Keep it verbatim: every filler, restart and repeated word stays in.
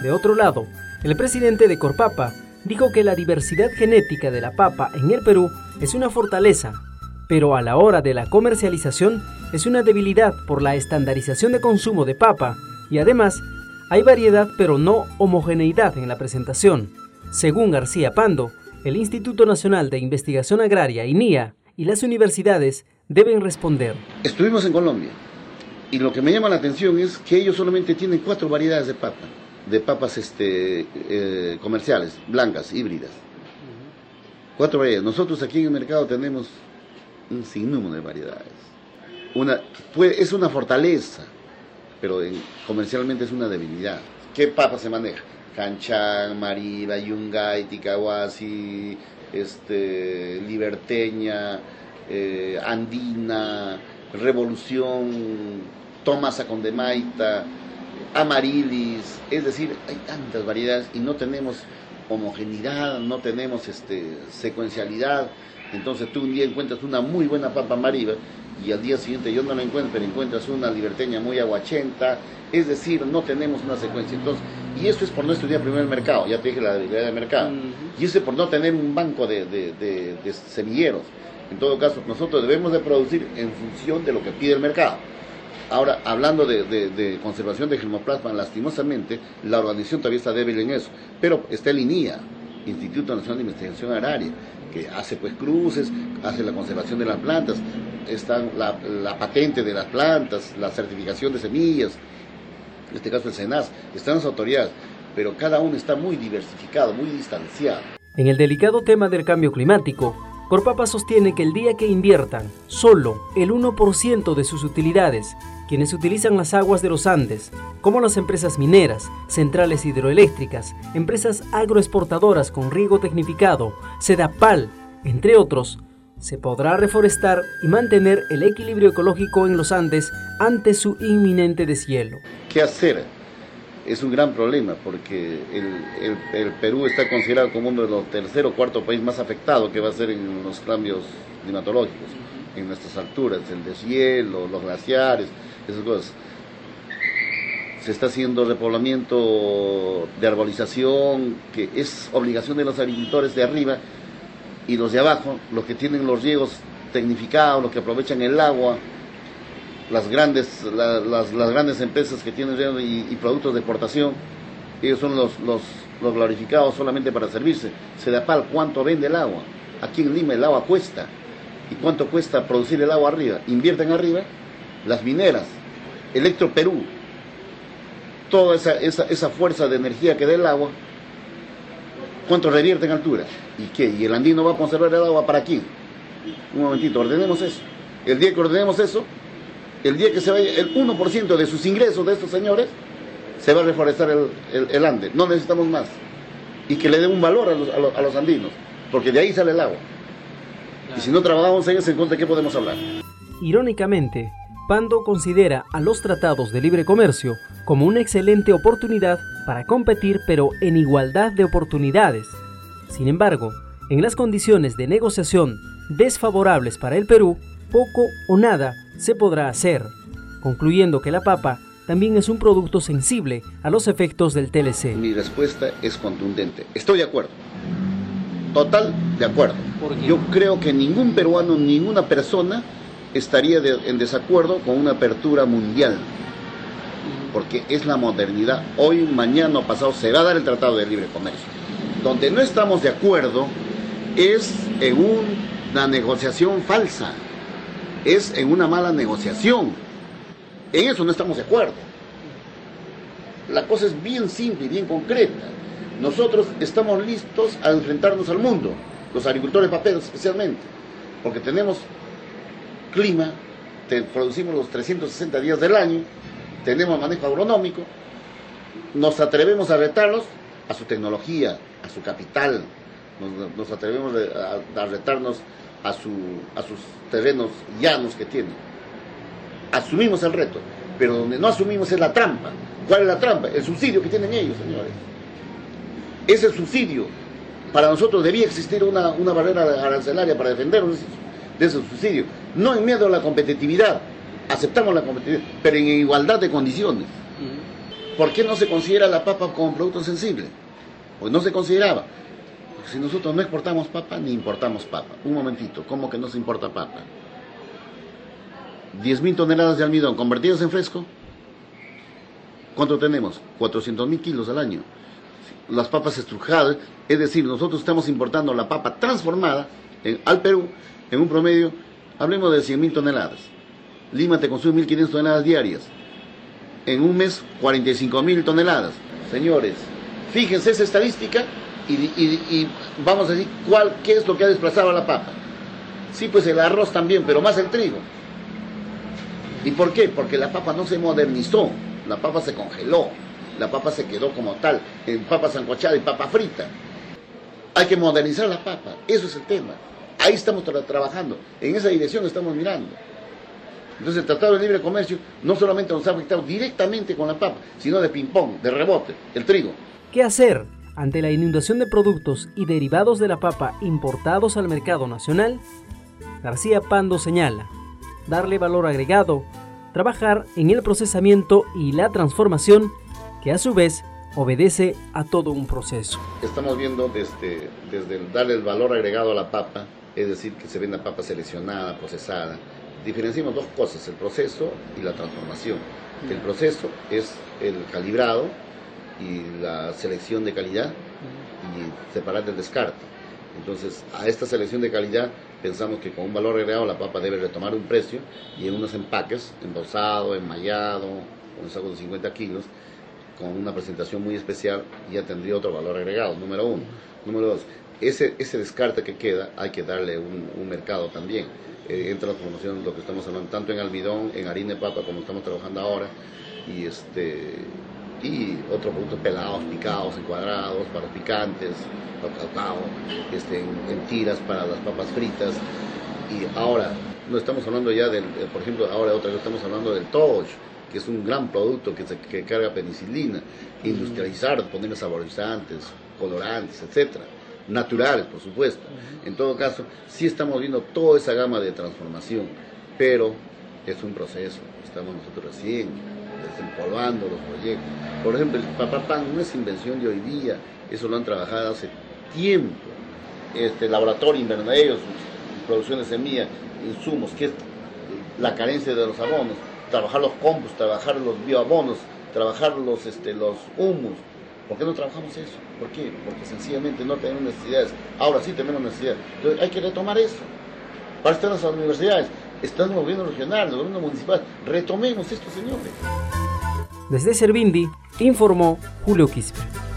De otro lado, el presidente de Corpapa dijo que la diversidad genética de la papa en el Perú es una fortaleza, pero a la hora de la comercialización es una debilidad por la estandarización de consumo de papa y además hay variedad pero no homogeneidad en la presentación. Según García Pando, el Instituto Nacional de Investigación Agraria, I N I A, y las universidades deben responder. Estuvimos en Colombia y lo que me llama la atención es que ellos solamente tienen cuatro variedades de papa, de papas este, eh, comerciales, blancas, híbridas. Cuatro variedades. Nosotros aquí en el mercado tenemos un sinnúmero de variedades. Una, puede, es una fortaleza, pero en, comercialmente es una debilidad. ¿Qué papa se maneja? Canchán, Mariba, Yungay, Ticahuasi, este, Liberteña, eh, Andina, Revolución, Tomasa Condemaita, Amarilis, es decir, hay tantas variedades y no tenemos homogeneidad, no tenemos este, secuencialidad. Entonces tú un día encuentras una muy buena papa Mariba y al día siguiente yo no la encuentro, pero encuentras una liberteña muy aguachenta, es decir, no tenemos una secuencia. Entonces, y eso es por no estudiar primero el mercado, ya te dije la debilidad del mercado, uh-huh. Y eso es por no tener un banco de, de, de, de semilleros. En todo caso, nosotros debemos de producir en función de lo que pide el mercado. Ahora, hablando de, de, de conservación de germoplasma, lastimosamente, la organización todavía está débil en eso, pero está el I N I A, Instituto Nacional de Investigación Agraria, que hace pues cruces, hace la conservación de las plantas, está la, la patente de las plantas, la certificación de semillas, en este caso el SENASS, están las autoridades, pero cada uno está muy diversificado, muy distanciado. En el delicado tema del cambio climático, Corpapa sostiene que el día que inviertan solo el uno por ciento de sus utilidades, quienes utilizan las aguas de los Andes, como las empresas mineras, centrales hidroeléctricas, empresas agroexportadoras con riego tecnificado, Sedapal, entre otros, se podrá reforestar y mantener el equilibrio ecológico en los Andes ante su inminente deshielo. ¿Qué hacer? Es un gran problema porque el, el, el Perú está considerado como uno de los tercer o cuarto país más afectados que va a ser en los cambios climatológicos, en nuestras alturas, el deshielo, los glaciares, esas cosas. Se está haciendo repoblamiento de arbolización, que es obligación de los agricultores de arriba y los de abajo, los que tienen los riegos tecnificados, los que aprovechan el agua, las grandes, la, las, las grandes empresas que tienen riego y, y productos de exportación, ellos son los, los, los glorificados solamente para servirse. Sedapal, ¿cuánto vende el agua? Aquí en Lima el agua cuesta. ¿Y cuánto cuesta producir el agua arriba? Invierten arriba, las mineras, Electro Perú, toda esa, esa, esa fuerza de energía que da el agua, ¿cuánto revierte en altura? ¿Y qué? ¿Y el andino va a conservar el agua para quién? Un momentito, ordenemos eso. El día que ordenemos eso, el día que se vaya el uno por ciento de sus ingresos de estos señores, se va a reforestar el, el, el Ande. No necesitamos más. Y que le den un valor a los, a los, a los andinos, porque de ahí sale el agua. Claro. Y si no trabajamos en ese, ¿de qué podemos hablar? Irónicamente, Pando considera a los tratados de libre comercio como una excelente oportunidad para competir, pero en igualdad de oportunidades. Sin embargo, en las condiciones de negociación desfavorables para el Perú, poco o nada se podrá hacer, concluyendo que la papa también es un producto sensible a los efectos del T L C. Mi respuesta es contundente. Estoy de acuerdo. Total de acuerdo. Yo creo que ningún peruano, ninguna persona estaría de, en desacuerdo con una apertura mundial, porque es la modernidad. Hoy, mañana o pasado se va a dar el Tratado de Libre Comercio. Donde no estamos de acuerdo es en una negociación falsa, es en una mala negociación. En eso no estamos de acuerdo. La cosa es bien simple y bien concreta. Nosotros estamos listos a enfrentarnos al mundo, los agricultores paperos especialmente, porque tenemos clima, te producimos los trescientos sesenta días del año, tenemos manejo agronómico, nos atrevemos a retarlos a su tecnología, a su capital, nos, nos atrevemos a, a retarnos a, su, a sus terrenos llanos que tienen. Asumimos el reto, pero donde no asumimos es la trampa. ¿Cuál es la trampa? El subsidio que tienen ellos, señores. Ese subsidio, para nosotros debía existir una, una barrera arancelaria para defendernos de ese subsidio. No en miedo a la competitividad, aceptamos la competitividad, pero en igualdad de condiciones. ¿por qué no se considera la papa como producto sensible? Pues no se consideraba. Porque si nosotros no exportamos papa, ni importamos papa. Un momentito, ¿cómo que no se importa papa? diez mil toneladas de almidón convertidas en fresco. ¿Cuánto tenemos? cuatrocientos mil kilos al año. Las papas estrujadas, es decir, nosotros estamos importando la papa transformada en, al Perú en un promedio, hablemos de cien mil toneladas. Lima te consume mil quinientas toneladas diarias. En un mes, cuarenta y cinco mil toneladas. Señores, fíjense esa estadística y, y, y vamos a decir cuál, qué es lo que ha desplazado a la papa. Sí, pues el arroz también, pero más el trigo. ¿Y por qué? Porque la papa no se modernizó, la papa se congeló, la papa se quedó como tal, en papa sancochada y papa frita. Hay que modernizar la papa, eso es el tema. Ahí estamos tra trabajando, en esa dirección estamos mirando. Entonces el Tratado de Libre Comercio no solamente nos ha afectado directamente con la papa, sino de ping-pong, de rebote, el trigo. ¿Qué hacer ante la inundación de productos y derivados de la papa importados al mercado nacional? García Pando señala: darle valor agregado, trabajar en el procesamiento y la transformación, que a su vez obedece a todo un proceso. Estamos viendo desde, desde el darle el valor agregado a la papa, es decir, que se venda papa seleccionada, procesada. Diferenciamos dos cosas, el proceso y la transformación. El proceso es el calibrado y la selección de calidad y separar del descarte. Entonces, a esta selección de calidad pensamos que con un valor agregado la papa debe retomar un precio y en unos empaques, embolsado, enmallado, con un saco de cincuenta kilos, con una presentación muy especial, ya tendría otro valor agregado, número uno. Número dos, ese, ese descarte que queda hay que darle un, un mercado también. Eh, entra la promoción, lo que estamos hablando, tanto en almidón, en harina de papa, como estamos trabajando ahora, y este y otros productos pelados, picados, encuadrados, para los picantes, para el cacao, este, en, en tiras para las papas fritas. Y ahora, no estamos hablando ya del, por ejemplo, ahora otra vez estamos hablando del touch, que es un gran producto que, se, que carga penicilina, industrializar, ponerle saborizantes, colorantes, etcétera, naturales, por supuesto. En todo caso, sí estamos viendo toda esa gama de transformación, pero es un proceso, estamos nosotros recién desempolvando los proyectos. Por ejemplo, el Papá Pan no es invención de hoy día, eso lo han trabajado hace tiempo. Este laboratorio invernadero, producción de semillas, insumos, que es la carencia de los abonos, trabajar los compost, trabajar los bioabonos, trabajar los, este, los humus. ¿Por qué no trabajamos eso? ¿Por qué? Porque sencillamente no tenemos necesidades. Ahora sí tenemos necesidades. Entonces hay que retomar eso. Para estar en las universidades, están los gobiernos regionales, los gobiernos municipales. Retomemos esto, señores. Desde Servindi, informó Julio Quispe.